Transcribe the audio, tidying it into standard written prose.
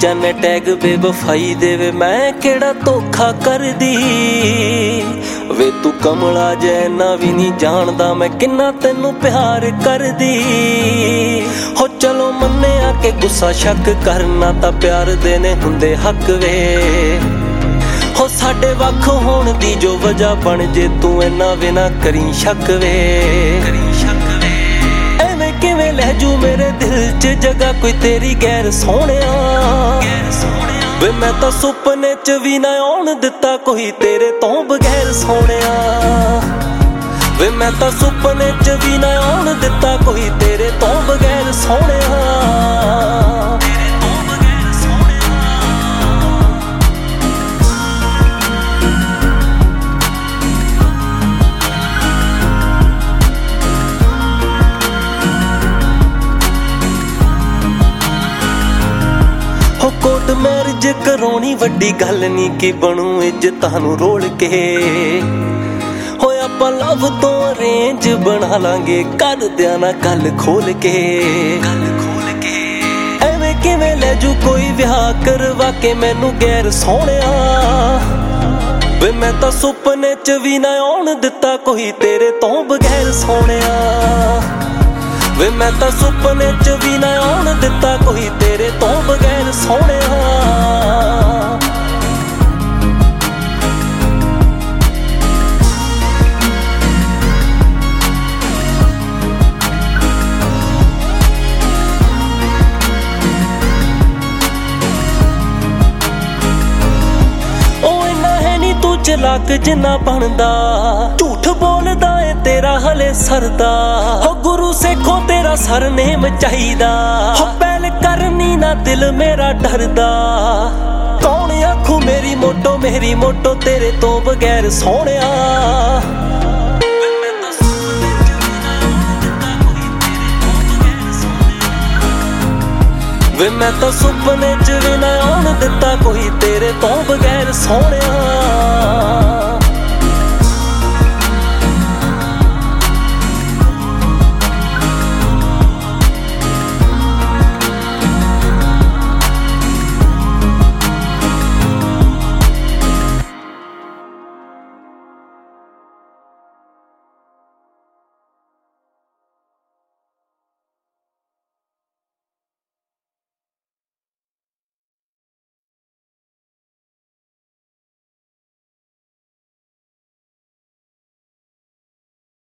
ਚਾਹਨੇ tag ਬੇਵਫਾਈ ਦੇਵੇ ਮੈਂ ਕਿਹੜਾ ਧੋਖਾ ਕਰਦੀ ਵੇ ਤੂੰ ਕਮਲਾ ਜੈਨਾ ਵੀ ਨਹੀਂ ਜਾਣਦਾ ਮੈਂ ਕਿੰਨਾ ਤੈਨੂੰ ਪਿਆਰ ਕਰਦੀ ਹੋ ਚਲੋ ਮੰਨਿਆ ਕਿ ਗੁੱਸਾ ਸ਼ੱਕ ਕਰਨਾ ਤਾਂ ਪਿਆਰ ਦੇ ਨੇ ਹੁੰਦੇ ਹੱਕ ਵੇ ਹੋ ਸਾਡੇ ਵੱਖ ਹੋਣ ਦੀ ਜੋ ਵਜ੍ਹਾ ਬਣ ਜੇ ਤੂੰ ਇੰਨਾ ਵੀ ਨਾ ਕਰੀ ਸ਼ੱਕ ਵੇ ਐਵੇਂ ਕਿਵੇਂ ਲੈ ਜੂ ਮੇਰੇ ਦਿਲ 'ਚ ਜਗ੍ਹਾ ਕੋਈ ਤੇਰੀ ਗੈਰ ਸੋਹਣਿਆ ਵੇ ਮੈਂ ਤਾਂ ਸੁਪਨੇ 'ਚ ਵੀ ਨਾ ਆਉਣ ਦਿੱਤਾ ਕੋਈ ਤੇਰੇ ਤੋਂ ਬਗੈਰ ਸੋਹਣਿਆ ਵੇ ਮੈਂ ਤਾਂ ਸੁਪਨੇ 'ਚ ਵੀ ਨਾ ਆਉਣ ਦਿੱਤਾ ਕੋਈ ਤੇਰੇ ਤੋਂ ਬਗੈਰ ਸੋਹਣਿਆ ਕੋਟ ਮੈਰਿਜ ਕਰਾਉਣੀ ਵੱਡੀ ਗੱਲ ਨੀ ਕੀ ਬਣੂ ਇੱਜ਼ਤਾਂ ਨੂੰ ਰੋਲ ਕੇ ਹੋਏ ਆਪਾਂ ਲਵ ਤੋਂ ਅਰੇਂਜ ਬਣਾ ਲਾਂਗੇ ਕਰਦਿਆਂ ਨਾ ਗੱਲ ਖੋਲ ਕੇ ਐਵੇਂ ਕਿਵੇਂ ਲੈ ਜੂ ਕੋਈ ਵਿਆਹ ਕਰਵਾ ਕੇ ਮੈਨੂੰ ਗੈਰ ਸੋਹਣਿਆ ਵੇ ਮੈਂ ਤਾਂ ਸੁਪਨੇ 'ਚ ਵੀ ਨਾ ਆਉਣ ਦਿੱਤਾ ਕੋਈ ਤੇਰੇ ਤੋਂ ਬਗੈਰ ਸੋਹਣਿਆ ਵੇ ਮੈਂ ਤਾਂ ਸੁਪਨੇ 'ਚ ਵੀ ਨਾ ਆਉਣ ਦਿੱਤਾ ਕੋਈ ਤੇਰੇ ਤੋਂ ਬਗੈਰ ਸੋਹਣਿਆ ਉਹ ਇੰਨਾ ਹੈ ਨੀ ਤੂੰ ਚਲਾਕ ਜਿੰਨਾ ਬਣਦਾ ਝੂਠ ਬੋਲਦਾ ਏ ਤੇਰਾ ਹਲੇ ਸਰਦਾ ਹੋ ਗੁਰੂ ਸੇਖੋਂ ਤੇਰਾ ਸਰਨੇਮ ਚਾਹੀਦਾ ਹੋ ਪਹਿਲ ਕਰਨੀ ਨਾ ਦਿਲ ਮੇਰਾ ਡਰਦਾ ਕੌਣ ਆਖੂ ਮੇਰੀ ਮੋਟੋ ਤੇਰੇ ਤੋਂ ਬਗੈਰ ਸੋਹਣਿਆ ਵੇ ਮੈਂ ਤਾਂ ਸੁਪਨੇ 'ਚ ਵੀ ਨਾ ਆਉਣ ਦਿੱਤਾ ਕੋਈ ਤੇਰੇ ਤੋਂ ਬਗੈਰ ਸੋਹਣਿਆ